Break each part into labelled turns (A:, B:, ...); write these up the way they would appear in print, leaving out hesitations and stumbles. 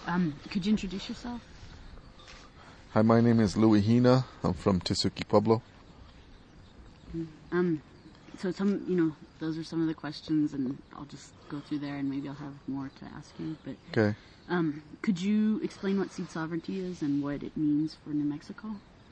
A: Could you introduce yourself?
B: Hi, my name is Louis Hina. I'm from Tesuque Pueblo.
A: So those are some of the questions, and I'll just go through there, and maybe I'll have more to ask you. But
B: Okay.
A: Could you explain what seed sovereignty is and what it means for New Mexico?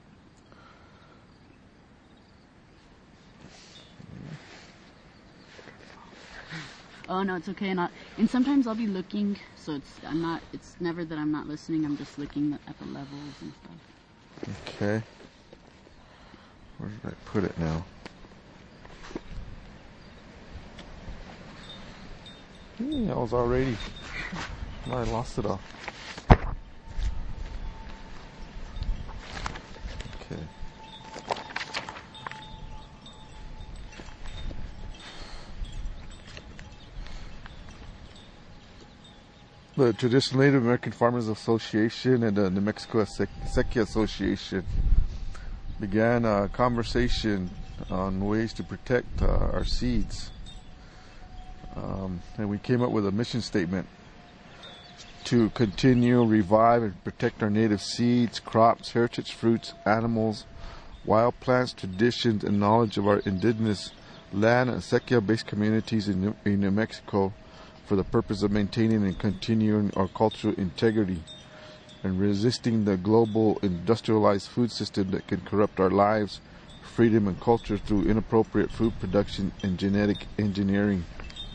A: Oh no, it's okay. And sometimes I'll be looking, so it's never that I'm not listening. I'm just looking at the levels and stuff.
B: Okay. Where did I put it now? I was already. No, I lost it all. Okay. The Traditional Native American Farmers Association and the New Mexico Acequia Association began a conversation on ways to protect our seeds. And we came up with a mission statement to continue, revive, and protect our native seeds, crops, heritage fruits, animals, wild plants, traditions, and knowledge of our indigenous land and acequia-based communities in New Mexico for the purpose of maintaining and continuing our cultural integrity and resisting the global industrialized food system that can corrupt our lives, freedom, and culture through inappropriate food production and genetic engineering.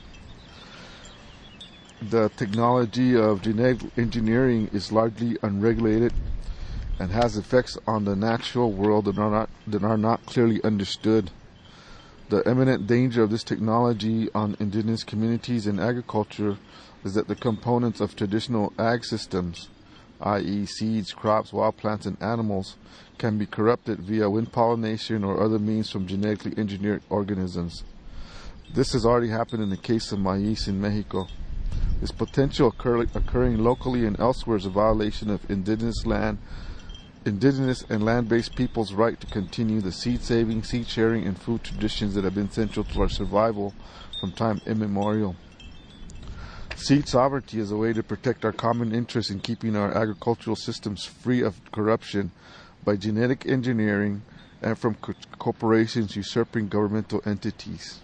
B: The technology of genetic engineering is largely unregulated and has effects on the natural world that are not clearly understood. The imminent danger of this technology on indigenous communities and agriculture is that the components of traditional ag systems, i.e. seeds, crops, wild plants, and animals, can be corrupted via wind pollination or other means from genetically engineered organisms. This has already happened in the case of maize in Mexico. This potential occurring locally and elsewhere is a violation of indigenous and land-based peoples' right to continue the seed-saving, seed-sharing, and food traditions that have been central to our survival from time immemorial. Seed sovereignty is a way to protect our common interest in keeping our agricultural systems free of corruption by genetic engineering and from corporations usurping governmental entities.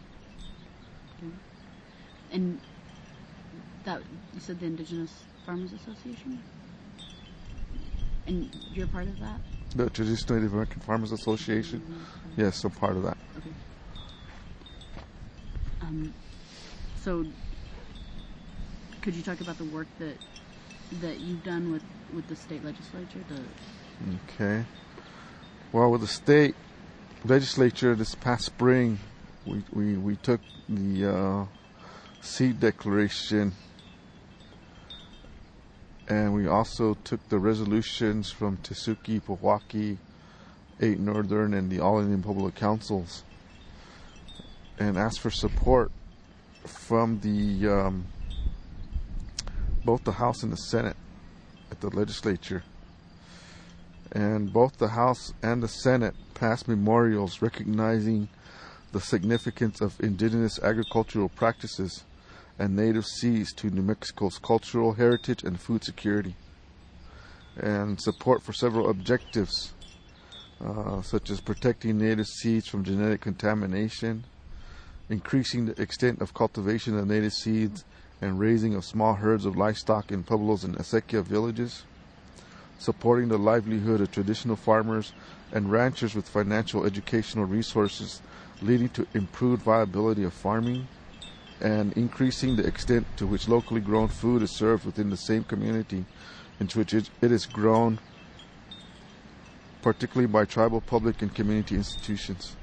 A: And that you said the Indigenous Farmers Association? And you're part of that?
B: The Traditional Native American Farmers Association? Mm-hmm. Yes, I'm part of that.
A: Okay. So, could you talk about the work that you've done with the state legislature?
B: Okay. Well, with the state legislature this past spring, we took the seed declaration, and we also took the resolutions from Tesuque, Pewaukee, 8 Northern, and the All Indian Pueblo Councils, and asked for support from the both the House and the Senate at the legislature. And both the House and the Senate passed memorials recognizing the significance of indigenous agricultural practices and native seeds to New Mexico's cultural heritage and food security, and support for several objectives, such as protecting native seeds from genetic contamination, increasing the extent of cultivation of native seeds and raising of small herds of livestock in pueblos and acequia villages, supporting the livelihood of traditional farmers and ranchers with financial educational resources leading to improved viability of farming, and increasing the extent to which locally grown food is served within the same community in which it is grown, particularly by tribal, public, and community institutions.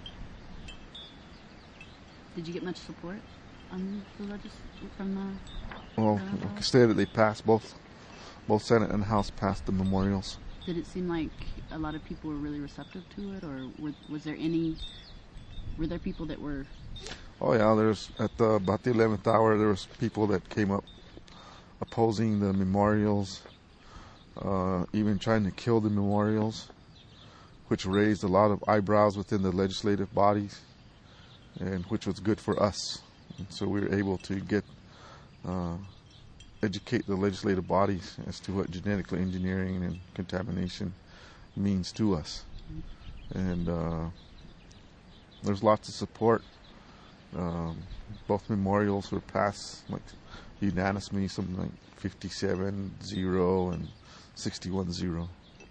A: Did you get much support on the from the...
B: Well, like I stated, they passed, both Senate and House passed the memorials.
A: Did it seem like a lot of people were really receptive to it, or were there people that were...
B: Oh yeah, there's about the 11th hour, there was people that came up opposing the memorials, even trying to kill the memorials, which raised a lot of eyebrows within the legislative bodies, and which was good for us. And so we were able to get educate the legislative bodies as to what genetic engineering and contamination means to us. And there's lots of support. Both memorials were passed like unanimously, something like 57-0 and 61-0.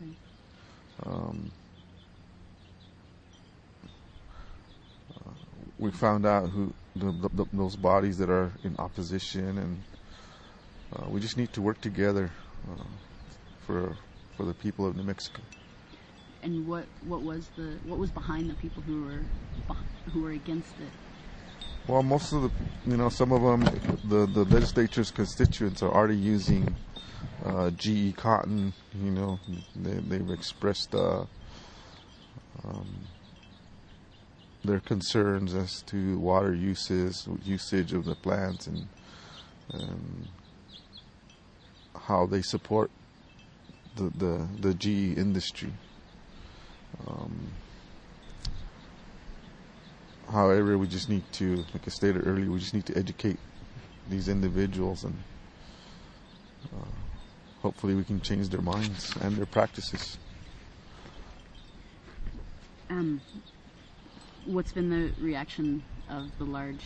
B: We found out who those bodies that are in opposition, and we just need to work together for the people of New Mexico.
A: And what was behind the people who were against it?
B: Well, most of some of them, the legislature's constituents are already using GE cotton. They've expressed their concerns as to water usage of the plants, and how they support the GE industry. However, we just need to, like I stated earlier, we just need to educate these individuals, and hopefully we can change their minds and their practices.
A: What's been the reaction of the large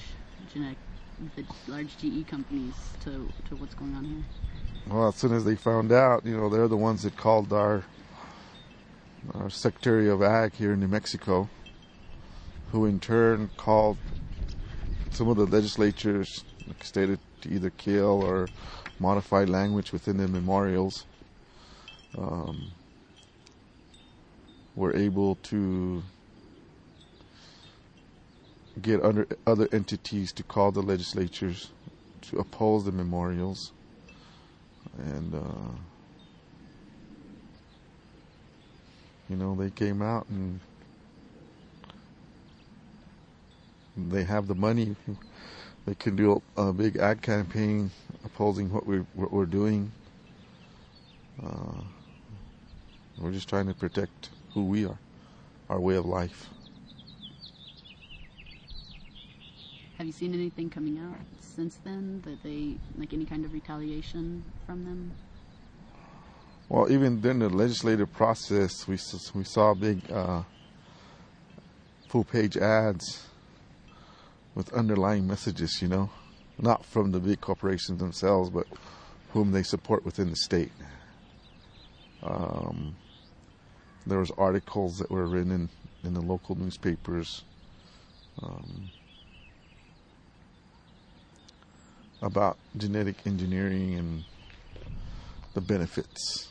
A: GE companies to what's going on here?
B: Well, as soon as they found out, they're the ones that called our Secretary of Ag here in New Mexico, who in turn called some of the legislatures, like stated, to either kill or modify language within the memorials. Were able to get other entities to call the legislatures to oppose the memorials, and they came out, and they have the money. They can do a big ad campaign opposing what we're doing. We're just trying to protect who we are, our way of life.
A: Have you seen anything coming out since then that they, like any kind of retaliation from them?
B: Well, even during the legislative process, we saw big full-page ads with underlying messages, not from the big corporations themselves, but whom they support within the state. There was articles that were written in the local newspapers about genetic engineering and the benefits.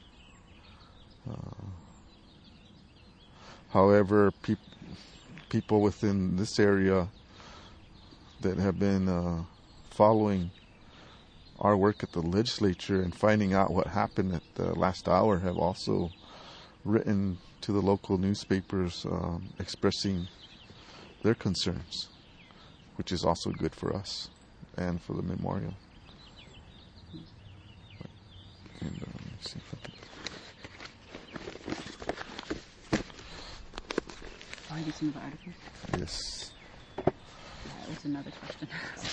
B: However, people within this area that have been following our work at the legislature and finding out what happened at the last hour have also written to the local newspapers expressing their concerns, which is also good for us and for the memorial. And, let's see if I can...
A: Oh, I do some of the articles?
B: Yes.
A: That was another question.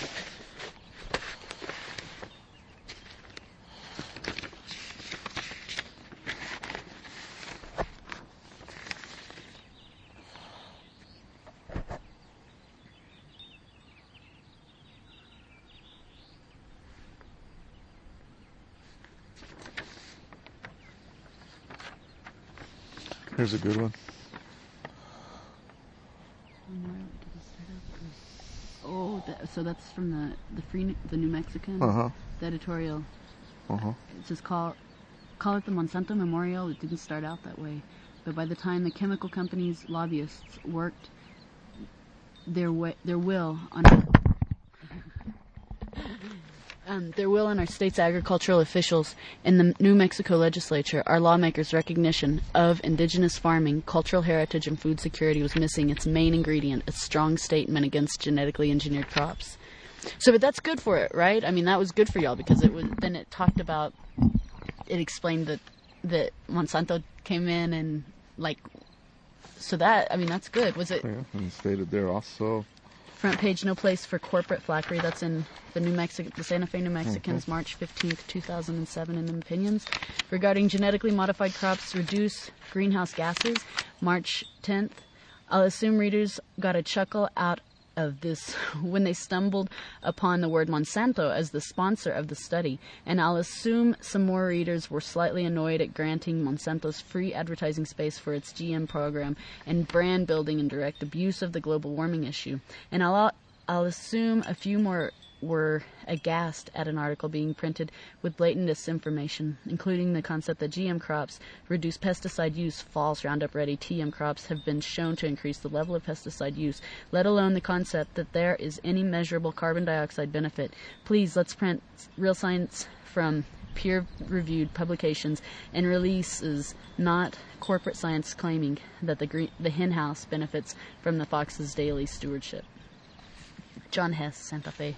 B: Here's a good one.
A: Oh, so that's from the New Mexican, the editorial. It says call it the Monsanto Memorial. It didn't start out that way, but by the time the chemical companies' lobbyists worked their will on our state's agricultural officials in the New Mexico legislature, our lawmakers' recognition of indigenous farming, cultural heritage, and food security was missing its main ingredient, a strong statement against genetically engineered crops. So, but that's good for it, right? I mean, that was good for y'all because it explained that Monsanto came in and so that, I mean, that's good. Was it?
B: Yeah, and stated there also
A: Front page, no place for corporate flackery. That's in the Santa Fe New Mexicans, March 15th, 2007, in the opinions. Regarding genetically modified crops reduce greenhouse gases, March 10th. I'll assume readers got a chuckle out of this when they stumbled upon the word Monsanto as the sponsor of the study, and I'll assume some more readers were slightly annoyed at granting Monsanto's free advertising space for its GM program and brand building and direct abuse of the global warming issue. And I'll assume a few more were aghast at an article being printed with blatant disinformation, including the concept that GM crops reduce pesticide use. False. Roundup Ready TM crops have been shown to increase the level of pesticide use, let alone the concept that there is any measurable carbon dioxide benefit. Please, let's print real science from peer-reviewed publications and releases, not corporate science claiming that the hen house benefits from the Fox's daily stewardship. John Hess, Santa Fe.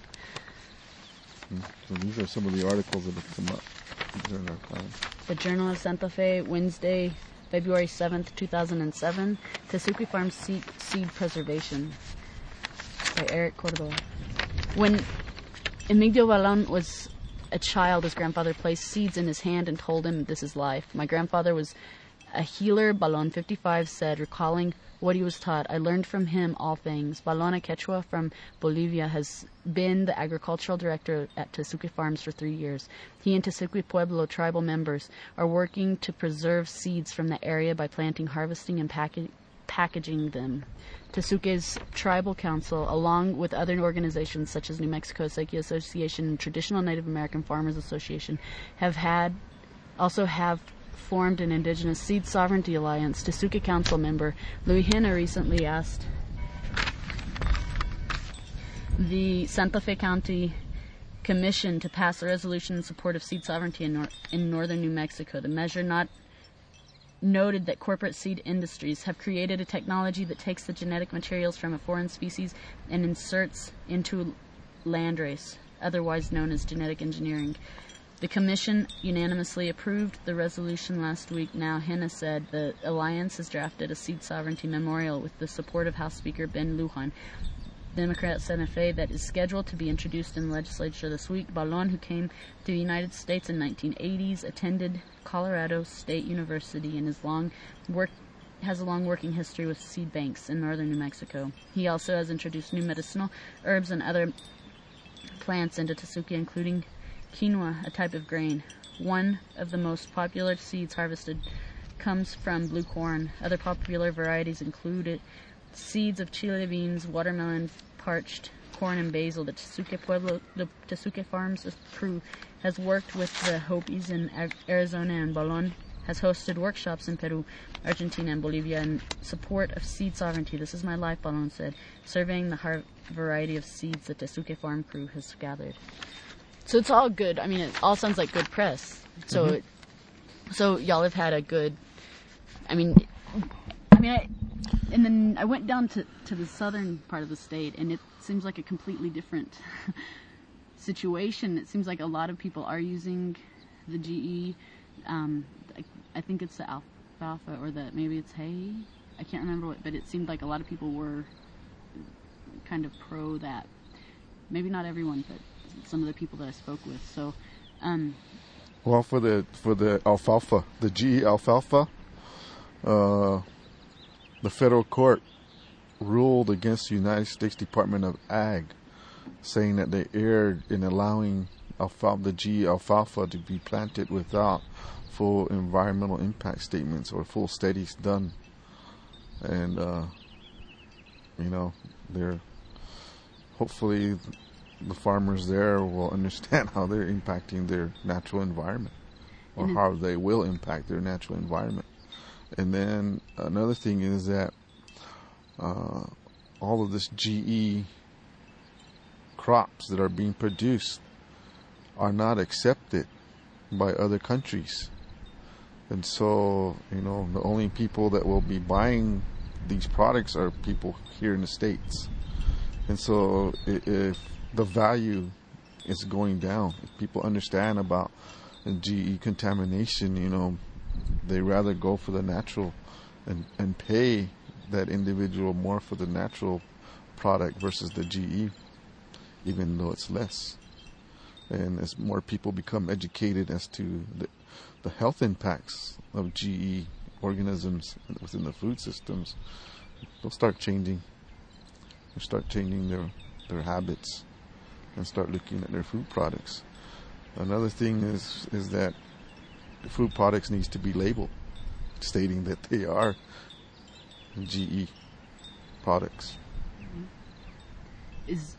B: So these are some of the articles that have come up during our time.
A: The Journal of Santa Fe, Wednesday, February 7th, 2007. Tesuque Farm Seed Preservation by Eric Cordoba. When Emilio Balon was a child, his grandfather placed seeds in his hand and told him, "This is life." My grandfather was a healer, Balon 55 said, recalling what he was taught. "I learned from him all things." Balon, a Quechua from Bolivia, has been the agricultural director at Tesuque Farms for 3 years. He and Tesuque Pueblo tribal members are working to preserve seeds from the area by planting, harvesting, and packaging them. Tesuque's Tribal Council, along with other organizations such as New Mexico Acequia Association and Traditional Native American Farmers Association, have formed an Indigenous Seed Sovereignty Alliance. Tesuque Council member Louis Hena recently asked the Santa Fe County Commission to pass a resolution in support of seed sovereignty in northern New Mexico. The measure noted that corporate seed industries have created a technology that takes the genetic materials from a foreign species and inserts into landrace, otherwise known as genetic engineering. The Commission unanimously approved the resolution last week. Now, Hena said the Alliance has drafted a seed sovereignty memorial with the support of House Speaker Ben Lujan, Democrat Santa Fe, that is scheduled to be introduced in the legislature this week. Balon, who came to the United States in 1980s, attended Colorado State University and has a long working history with seed banks in northern New Mexico. He also has introduced new medicinal herbs and other plants into Tesuque, including quinoa, a type of grain. One of the most popular seeds harvested comes from blue corn. Other popular varieties include seeds of chile beans, watermelon, parched corn, and basil. The Tesuque Farms crew has worked with the Hopis in Arizona, and Balon has hosted workshops in Peru, Argentina, and Bolivia in support of seed sovereignty. "This is my life," Balon said, surveying the variety of seeds the Tesuque Farm crew has gathered. So it's all good. I mean, it all sounds like good press. So, so y'all have had a good. And then I went down to the southern part of the state, and it seems like a completely different situation. It seems like a lot of people are using the GE. I think it's the alfalfa, or maybe it's hay. I can't remember what, but it seemed like a lot of people were kind of pro that. Maybe not everyone, but some of the people that I spoke with. So,
B: well, for the alfalfa, the GE alfalfa, the federal court ruled against the United States Department of Ag, saying that they erred in allowing the GE alfalfa to be planted without full environmental impact statements or full studies done. And they're hopefully the farmers there will understand how they're impacting their natural environment, or how they will impact their natural environment. And then another thing is that all of this GE crops that are being produced are not accepted by other countries. And so, the only people that will be buying these products are people here in the States. And so if the value is going down, if people understand about the GE contamination, they rather go for the natural and pay that individual more for the natural product versus the GE, even though it's less. And as more people become educated as to the health impacts of GE organisms within the food systems, they'll start changing. They'll start changing their habits and start looking at their food products. Another thing is that the food products needs to be labeled, stating that they are GE products.
A: Is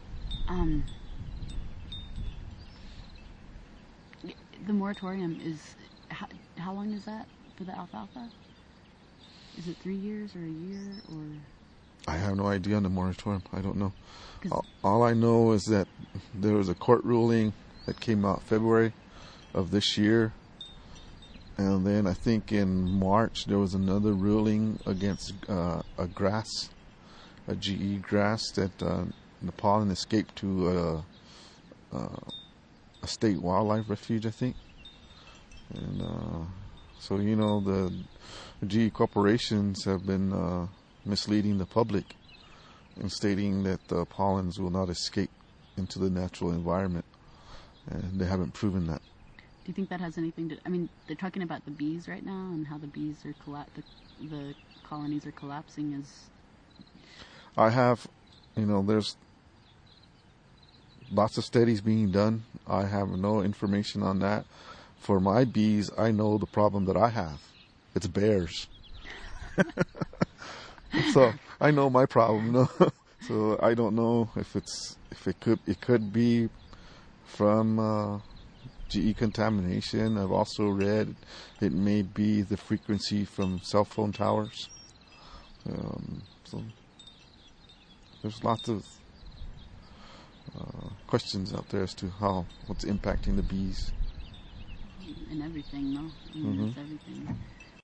A: the moratorium is how long is that for the alfalfa? Is it 3 years or a year or?
B: I have no idea on the moratorium. I don't know. All I know is that there was a court ruling that came out February of this year, and then I think in March there was another ruling against a GE grass that the pollen escaped to a state wildlife refuge, I think. And so the GE corporations have been misleading the public and stating that the pollens will not escape into the natural environment, and they haven't proven that.
A: Do you think that has anything to? I mean, they're talking about the bees right now and how the bees are the colonies are collapsing.
B: I have, there's lots of studies being done. I have no information on that. For my bees, I know the problem that I have. It's bears. So I know my problem. So I don't know if it could be from GE contamination. I've also read it may be the frequency from cell phone towers. So there's lots of questions out there as to what's impacting the bees.
A: And everything, though. I mean, it's everything.